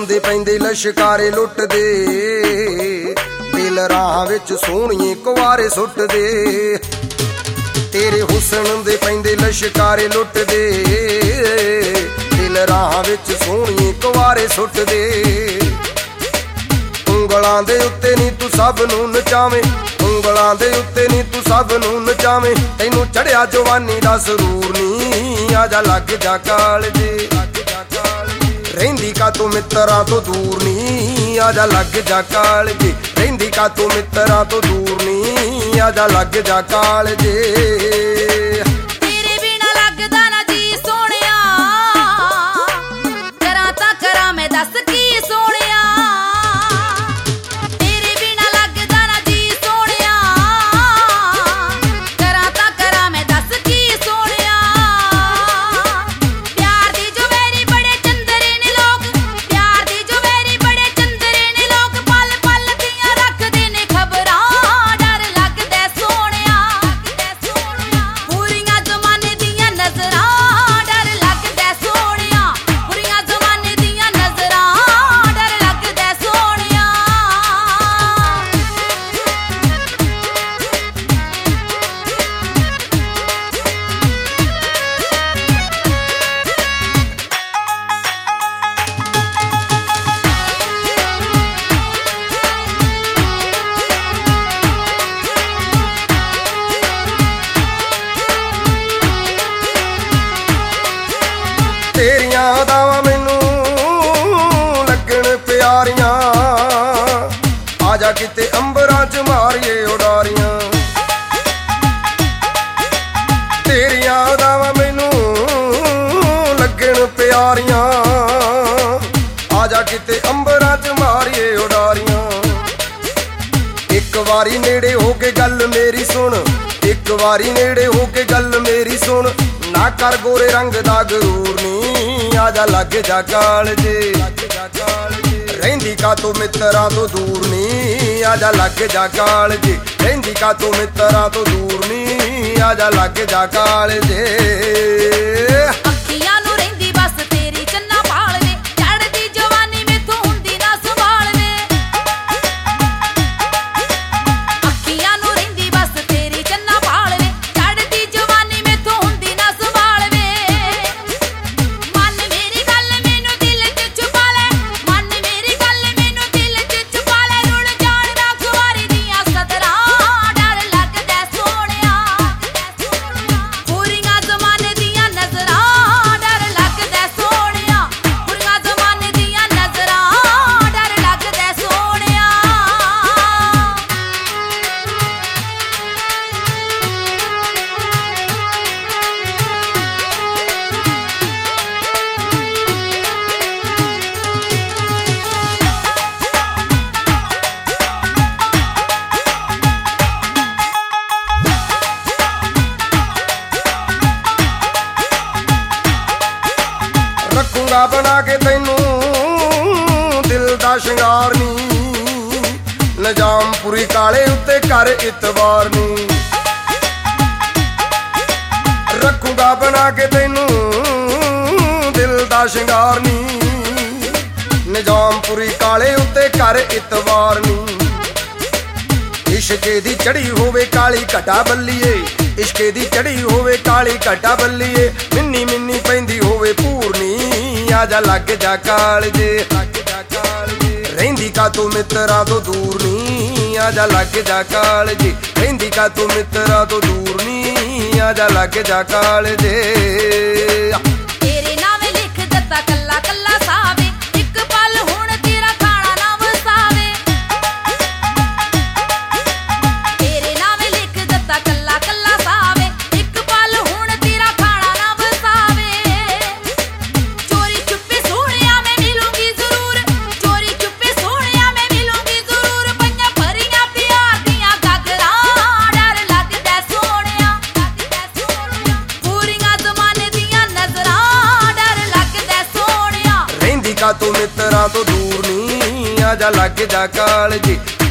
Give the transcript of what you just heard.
ਦੇ ਪੈਂਦੇ ਲਸ਼ਕਾਰੇ ਲੁੱਟਦੇ, ਦਿਲ ਰਾਹਾਂ ਵਿੱਚ ਸੋਹਣੀਏ ਕੁਆਰੇ ਸੁੱਟਦੇ। ਤੇਰੇ ਹੁਸਨ ਦੇ ਪੈਂਦੇ ਲਸ਼ਕਾਰੇ ਲੁੱਟਦੇ, ਦਿਲ ਰਾਹਾਂ ਵਿੱਚ ਸੋਹਣੀਏ ਕੁਆਰੇ ਸੁੱਟਦੇ। ਉਂਗਲਾਂ ਦੇ ਉੱਤੇ ਨੀ ਤੂੰ ਸਭ ਨੂੰ ਨਚਾਵੇਂ, ਉਂਗਲਾਂ ਦੇ ਉੱਤੇ ਨੀ ਤੂੰ ਸਭ ਨੂੰ ਨਚਾਵੇਂ। ਤੈਨੂੰ ਚੜਿਆ ਜਵਾਨੀ ਦਾ ਸਰੂਰ ਨੀ, ਆਜਾ ਲੱਗ ਜਾ ਕਾਲਜੇ। ਰਹਿੰਦੀ ਕਾ ਤੂੰ ਮਿੱਤਰਾਂ ਤੋਂ ਦੂਰ ਨੀ, ਆਜਾ ਲੱਗ ਜਾ ਕਾਲਜੇ। ਰਹਿੰਦੀ ਕਾ ਤੂੰ ਮਿੱਤਰਾਂ ਤੋਂ ਦੂਰ ਨੀ, ਆਜਾ ਲੱਗ ਜਾ ਕਾਲਜੇ। ਤੇਰੇ ਬਿਨਾ ਲੱਗਦਾ ਨਾ ਜੀ ਸੋਹਣਿਆ, ਕਰਾਂ ਤਾਂ ਕਰਾਂ ਮੈਂ ਦੱਸ ਕੀ ਸੋਹਣਿਆ। ਤੇਰੇ ਬਿਨਾ ਲੱਗਦਾ ਨਾ ਜੀ ਸੋਹਣਿਆ, ਕਰਾਂ ਤਾਂ ਕਰਾਂ ਮੈਂ ਦੱਸ ਕੀ ਸੋਹਣਿਆ। ਪਿਆਰ ਦੀ ਜੋ ਮੇਰੀ ਬੜੇ ਚੰਦਰੇ ਨੇ ਲੋਕ, ਪਿਆਰ ਦੀ ਜੋ ਮੇਰੀ ਬੜੇ ਚੰਦਰੇ ਨੇ ਲੋਕ। ਪਲ ਪਲ ਦੀਆਂ ਰੱਖਦੇ ਨੇ ਖਬਰਾਂ, ਡਰ ਲੱਗਦਾ ਸੋਹਣਿਆ। ਬੁਰੀਆਂ ਜ਼ਮਾਨੇ ਦੀਆਂ ਨਜ਼ਰਾਂ, ਡਰ ਲੱਗਦਾ ਸੋਹਣਿਆ। ਬੁਰੀਆਂ ਜ਼ਮਾਨੇ ਦੀਆਂ ਨਜ਼ਰਾਂ, ਡਰ ਲੱਗਦਾ ਸੋਹਣਿਆ। ਤੇਰੀਆਂ ਅਦਾਵਾਂ ਮੈਨੂੰ ਲੱਗਣ ਪਿਆਰੀਆਂ, ਆਜਾ ਕਿਤੇ ਅੰਬਰਾਂ 'ਚ ਮਾਰੀਏ ਉਡਾਰੀਆਂ। ਤੇਰੀਆਂ ਅਦਾਵਾਂ ਮੈਨੂੰ ਲੱਗਣ ਪਿਆਰੀਆਂ, ਆਜਾ ਕਿਤੇ ਅੰਬਰਾਂ 'ਚ ਮਾਰੀਏ ਉਡਾਰੀਆਂ। ਇੱਕ ਵਾਰੀ ਨੇੜੇ ਹੋ ਕੇ ਗੱਲ ਮੇਰੀ ਸੁਣ, ਇੱਕ ਵਾਰੀ ਨੇੜੇ ਹੋ ਕੇ ਗੱਲ ਮੇਰੀ ਸੁਣ। ਨਾ ਕਰ ਗੋਰੇ ਰੰਗ ਦਾ ਗਰੂਰ ਨੀ, ਆਜਾ ਲੱਗ ਜਾ ਕਾਲਜੇ। ਰਹਿੰਦੀ ਕਾ ਤੂੰ ਮਿੱਤਰਾਂ ਤੋਂ ਦੂਰ ਨੀ, ਆਜਾ ਲੱਗ ਜਾ ਕਾਲਜੇ। ਰਹਿੰਦੀ ਕਾ ਤੂੰ ਮਿੱਤਰਾਂ ਤੋਂ ਦੂਰ ਨੀ, ਆਜਾ ਲੱਗ ਜਾ ਕਾਲਜੇ। ਅੱਖੀਆਂ ਨੂੰ ਰਹਿੰਦੀ ਬਸ ਤੇਰੀ ਚੰਨਾ ਭਾਲ ਵੇ, ਚੜ੍ਹਦੀ ਜਵਾਨੀ ਮੈਥੋਂ ਹੁੰਦੀ ਨਾ ਸੰਭਾਲ ਵੇ। ਅੱਖੀਆਂ ਨੂੰ ਰਹਿੰਦੀ ਬਸ ਤੇਰੀ ਚੰਨਾ ਭਾਲ ਵੇ, ਚੜ੍ਹਦੀ ਜਵਾਨੀ ਮੈਥੋਂ ਹੁੰਦੀ ਨਾ ਸੰਭਾਲ ਵੇ। ਮਨ ਮੇਰੀ ਗੱਲ ਮੈਨੂੰ ਦਿਲ 'ਚ ਛੁਪਾ ਲੈ, ਮਨ ਮੇਰੀ ਗੱਲ ਮੈਨੂੰ ਦਿਲ 'ਚ ਛੁਪਾ ਲੈ। ਰੁੜ ਜਾਣ ਨਾ ਖੁਆਰੀ ਦੀਆਂ ਸਦਰਾਂ, ਡਰ ਲੱਗਦਾ ਸੋਹਣਿਆ। ਬੁਰੀਆਂ ਜ਼ਮਾਨੇ ਦੀਆਂ ਨਜ਼ਰਾਂ, ਡਰ ਲੱਗਦਾ ਸੋਹਣਿਆ। ਬੁਰੀਆਂ ਜ਼ਮਾਨੇ ਦੀਆਂ ਨਜ਼ਰਾਂ, ਡਰ ਲੱਗਦਾ ਸੋਹਣਿਆ। ਰੱਖੂੰਗਾ ਬਣਾ ਕੇ ਤੈਨੂੰ ਦਿਲ ਦਾ ਸ਼ਿੰਗਾਰ ਨੀ, ਨਿਜ਼ਾਮਪੁਰੀ ਕਾਲੇ ਉੱਤੇ ਕਰ ਇਤਵਾਰ ਨੀ। ਰੱਖੂੰਗਾ ਬਣਾ ਕੇ ਤੈਨੂੰ ਦਿਲ ਦਾ ਸ਼ਿੰਗਾਰ ਨੀ, ਨਿਜ਼ਾਮਪੁਰੀ ਕਾਲੇ ਉੱਤੇ ਕਰ ਇਤਵਾਰ ਨੀ। ਇਸ਼ਕੇ ਦੀ ਚੜੀ ਹੋਵੇ ਕਾਲੀ ਘਟਾ ਬੱਲੀਏ, ਇਸ਼ਕੇ ਦੀ ਚੜੀ ਹੋਵੇ ਕਾਲੀ ਘਟਾ ਬੱਲੀਏ। ਮਿੰਨੀ ਮਿੰਨੀ ਪੈਂਦੀ ਹੋਵੇ ਪੂਰਨੀ, ਆਜਾ ਲੱਗ ਜਾ ਕਾਲਜੇ। ਰਹਿੰਦੀ ਕਾ ਤੂੰ ਮਿੱਤਰਾਂ ਤੋਂ ਦੂਰ ਨੀ, ਆਜਾ ਲੱਗ ਜਾ ਕਾਲਜੇ। ਰਹਿੰਦੀ ਕਾ ਤੂੰ ਮਿੱਤਰਾਂ ਤੋਂ ਦੂਰ ਨੀ, ਆਜਾ ਲੱਗ ਜਾ ਕਾਲਜੇ। ਤੇਰੇ ਨਾਵੇਂ ਲਿਖ ਦਿੱਤਾ ਕੱਲਾ ਕੱਲਾ ਸਾਵੇ, ਇੱਕ ਪਲ ਹੁਣ ਤੇਰਾ ਖਾਣਾ ਨਾ ਵਸਾਵੇ। ਤੇਰੇ ਨਾਵੇਂ ਲਿਖ ਦਿੱਤਾ ਕੱਲਾ ਕੱਲਾ ਸਾਵੇ, ਇੱਕ ਪਲ ਹੁਣ ਤੇਰਾ ਖਾਣਾ ਨਾ ਵਸਾਵੇ। ਚੋਰੀ ਛੁਪੇ ਸੋਹਣਿਆ ਮੈਂ ਮਿਲੂੰਗੀ ਜ਼ਰੂਰ, ਚੋਰੀ ਛੁਪੇ ਸੋਹਣਿਆ ਮੈਂ ਮਿਲੂੰਗੀ ਜ਼ਰੂਰ। ਪਈਆਂ ਭਰੀਆਂ ਪਿਆਰ ਦੀਆਂ ਗਾਗਰਾਂ, ਡਰ ਲੱਗਦਾ ਸੋਹਣਿਆ। ਬੁਰੀਆਂ ਜ਼ਮਾਨੇ ਦੀਆਂ ਨਜ਼ਰਾਂ, ਡਰ ਲੱਗਦਾ ਸੋਹਣਿਆ। ਰਹਿੰਦੀ ਕਾ ਤੂੰ ਮਿੱਤਰਾਂ ਤੋਂ ਦੂਰ ਨੀ, ਆਜਾ ਲੱਗ ਜਾ ਕਾਲਜੇ।